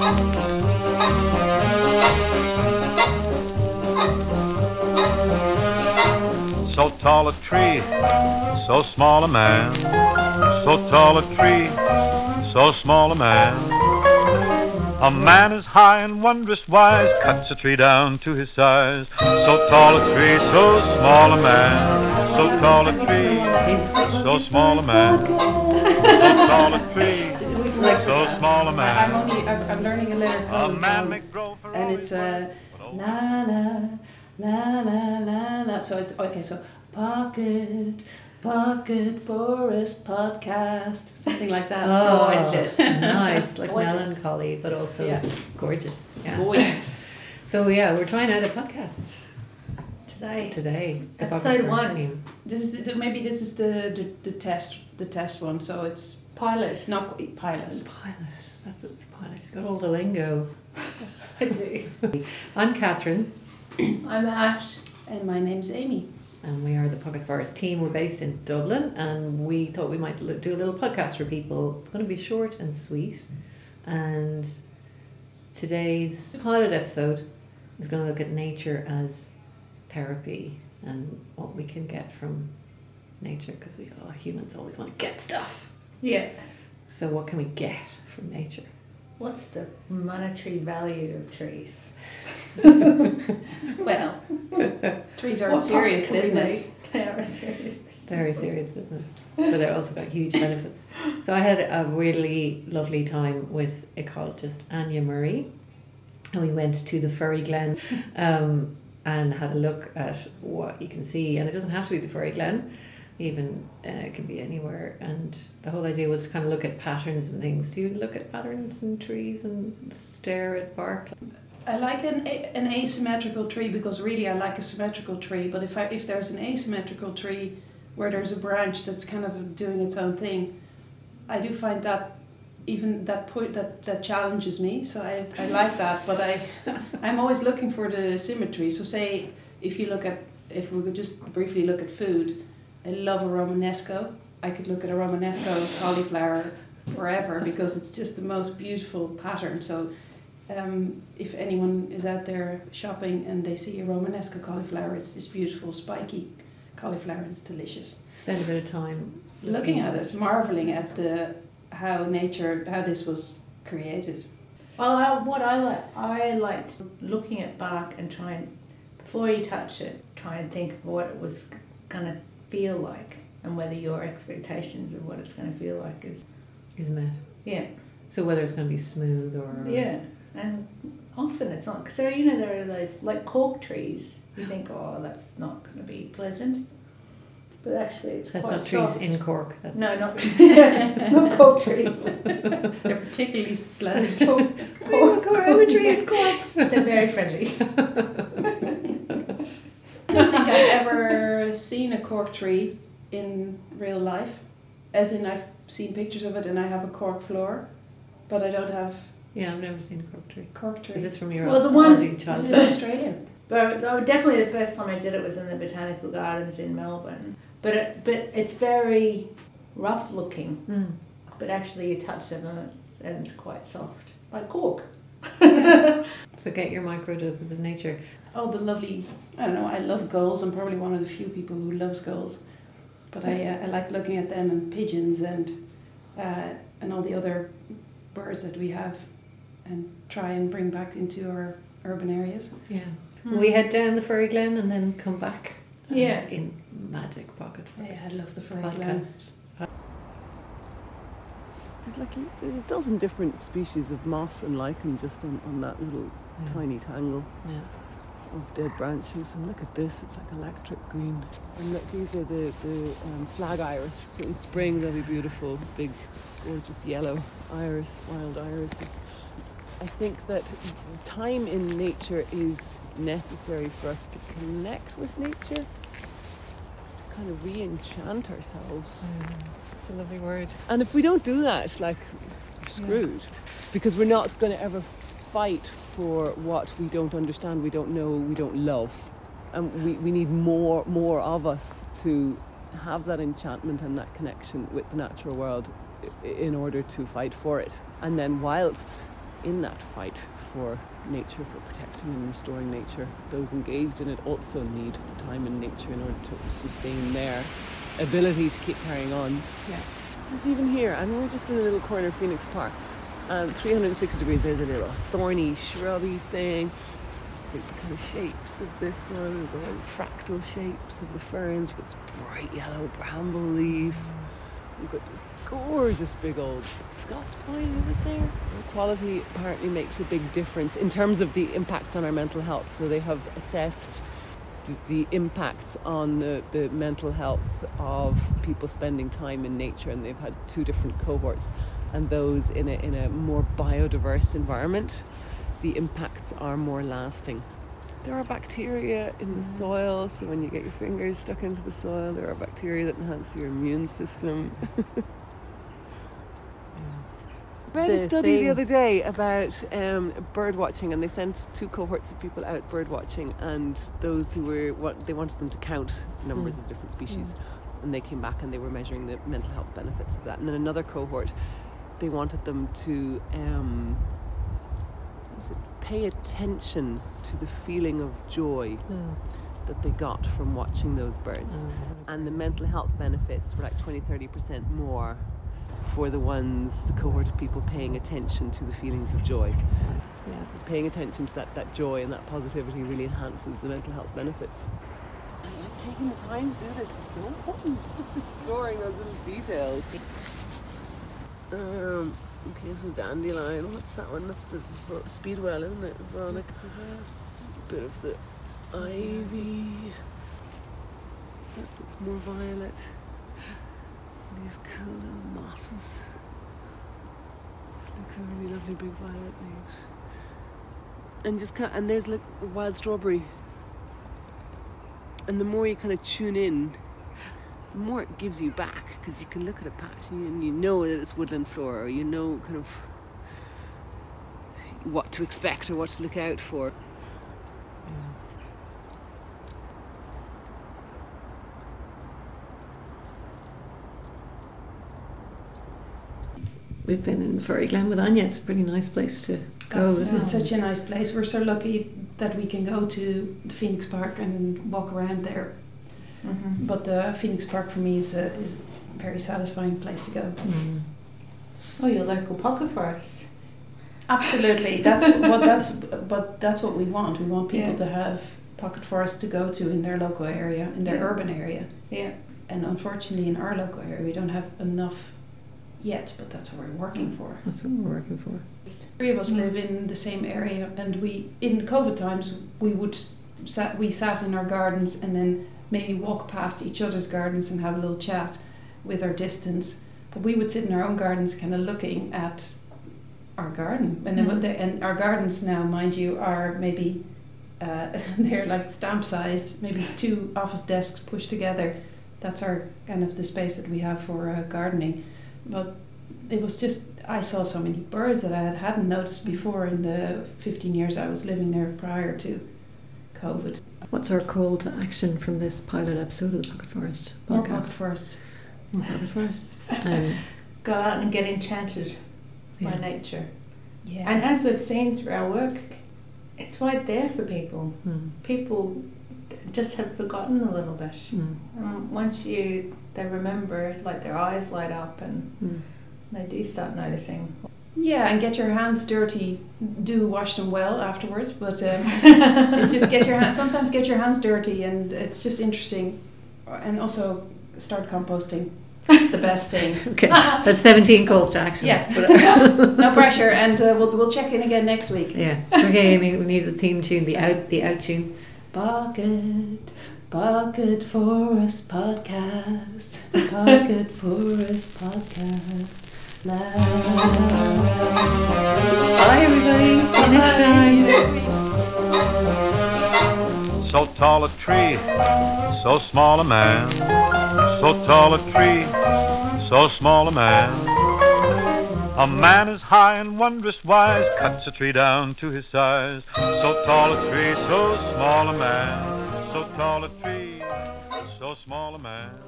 So tall a tree, so small a man. So tall a tree, so small a man. A man is high and wondrous wise, cuts a tree down to his size. So tall a tree, so small a man. So tall a tree, so small a man. So tall a tree, so small a man. I'm learning a little code song, and it's la la la la la la. So it's okay. So pocket forest podcast, something like that. Oh, gorgeous, nice, like gorgeous. Melancholy, but also gorgeous. Yeah. Gorgeous. So yeah, we're trying out a podcast today. Episode 1. This is maybe this is the test one. So it's Pilot. not pilot. It's pilot. She's got all the lingo. I do. I'm Catherine. I'm Ash. And my name's Amy. And we are the Pocket Forest team. We're based in Dublin, and we thought we might do a little podcast for people. It's going to be short and sweet. And today's pilot episode is going to look at nature as therapy and what we can get from nature, because humans always want to get stuff. Yeah. So what can we get from nature? What's the monetary value of trees? Well, trees are a serious business. They are a serious business. Very serious business, but they're also got huge benefits. So I had a really lovely time with ecologist Anya Murray, and we went to the Furry Glen and had a look at what you can see. And it doesn't have to be the Furry Glen, even it can be anywhere. And the whole idea was to kind of look at patterns and things. Do you look at patterns in trees and stare at bark? I like an asymmetrical tree because really I like a symmetrical tree. But if there's an asymmetrical tree where there's a branch that's kind of doing its own thing, I do find that even that point that challenges me. So I like that. But I'm always looking for the symmetry. So say if we could just briefly look at food, I love a Romanesco. I could look at a Romanesco cauliflower forever because it's just the most beautiful pattern. So. If anyone is out there shopping and they see a Romanesco cauliflower, it's this beautiful spiky cauliflower and it's delicious. Spend a bit of time looking at it, marveling at how this was created. Well, what I liked looking at bark and before you touch it, try and think of what it was going to feel like and whether your expectations of what it's going to feel like is met. Yeah. So whether it's going to be smooth or... Yeah. And often it's not, because there are those, like cork trees, you think, oh, that's not going to be pleasant. But actually it's that's quite not trees soft. in Cork. That's No, not cork trees. They're particularly pleasant. I'm a tree in Cork. They're very friendly. I don't think I've ever seen a cork tree in real life. As in I've seen pictures of it and I have a cork floor, but I don't have... Yeah, I've never seen a cork tree. Cork tree. Is this from your Well, the one... This is in Australia. But definitely the first time I did it was in the Botanical Gardens in Melbourne. But it's very rough looking. Mm. But actually you touch it and it's quite soft. Like cork. Yeah. So get your microdoses of nature. Oh, the lovely... I don't know, I love gulls. I'm probably one of the few people who loves gulls. But I like looking at them and pigeons and all the other birds that we have and try and bring back into our urban areas. Yeah. We head down the Furry Glen and then come back. In Magic Pocket Forest. Yeah, I love the Furry podcast. Glen. There's like a dozen different species of moss and lichen just on that little tiny tangle of dead branches. And look at this, it's like electric green. And look, these are the flag iris. So in spring they'll be beautiful, big, gorgeous yellow iris, wild iris. I think that time in nature is necessary for us to connect with nature, kind of re-enchant ourselves. It's a lovely word. And if we don't do that, like, we're screwed. Because we're not going to ever fight for what we don't understand, we don't know, we don't love. And we need more of us to have that enchantment and that connection with the natural world in order to fight for it. And then whilst in that fight for nature, for protecting and restoring nature. Those engaged in it also need the time in nature in order to sustain their ability to keep carrying on. Yeah. Just even here, I mean, we're just in a little corner of Phoenix Park. 360 degrees, there's a little thorny, shrubby thing. The kind of shapes of this one, the fractal shapes of the ferns with bright yellow bramble leaf. We've got this gorgeous big old Scots pine, is it there? The quality apparently makes a big difference in terms of the impacts on our mental health. So they have assessed the impacts on the mental health of people spending time in nature, and they've had 2 different cohorts, and those in a more biodiverse environment, the impacts are more lasting. There are bacteria in the soil, so when you get your fingers stuck into the soil, there are bacteria that enhance your immune system. I read a study the other day about bird watching, and they sent 2 cohorts of people out bird watching, and those who they wanted them to count the numbers of different species, and they came back and they were measuring the mental health benefits of that. And then another cohort, they wanted them to pay attention to the feeling of joy that they got from watching those birds. And the mental health benefits were like 20-30% more for the cohort of people paying attention to the feelings of joy. Yeah, so paying attention to that joy and that positivity really enhances the mental health benefits. And like taking the time to do this is so important, just exploring those little details. Okay, so dandelion, what's that one? That's the speedwell, isn't it, Veronica? A bit of the ivy. It's more violet. These cool little mosses. Like some really lovely big violet leaves. And there's like wild strawberry. And the more you kind of tune in, the more it gives you back, because you can look at a patch and you know that it's woodland flora, or you know kind of what to expect or what to look out for. We've been in Furry Glen with Anya. It's a pretty nice place to go. It's such a nice place. We're so lucky that we can go to the Phoenix Park and walk around there. Mm-hmm. But the Phoenix Park for me is a very satisfying place to go. Mm. Oh, your local pocket forest. Absolutely, that's what we want. We want people to have pocket forests to go to in their local area, in their urban area. Yeah. And unfortunately, in our local area, we don't have enough yet. But that's what we're working for. That's what we're working for. 3 of us live in the same area, and we in COVID times we sat in our gardens and then maybe walk past each other's gardens and have a little chat with our distance. But we would sit in our own gardens kind of looking at our garden. And and our gardens now, mind you, are maybe, they're like stamp-sized, maybe 2 office desks pushed together. That's our kind of the space that we have for gardening. But it was just, I saw so many birds that I hadn't noticed before in the 15 years I was living there prior to COVID. What's our call to action from this pilot episode of the Pocket Forest podcast? More pocket forests. More pocket forests. Go out and get enchanted by nature. Yeah. And as we've seen through our work, it's right there for people. People just have forgotten a little bit. Once they remember, like their eyes light up and they do start noticing. Yeah, and get your hands dirty. Do wash them well afterwards, but just sometimes get your hands dirty, and it's just interesting. And also start composting. The best thing. Okay, that's 17 calls to action. Yeah, no pressure, and we'll check in again next week. Yeah. Okay, Amy, we need the theme tune, the out tune. Pocket Forest Podcast. Pocket Forest Podcast. Bye, everybody. See you next time. So tall a tree, so small a man. So tall a tree, so small a man. A man is high and wondrous wise, cuts a tree down to his size. So tall a tree, so small a man. So tall a tree, so small a man.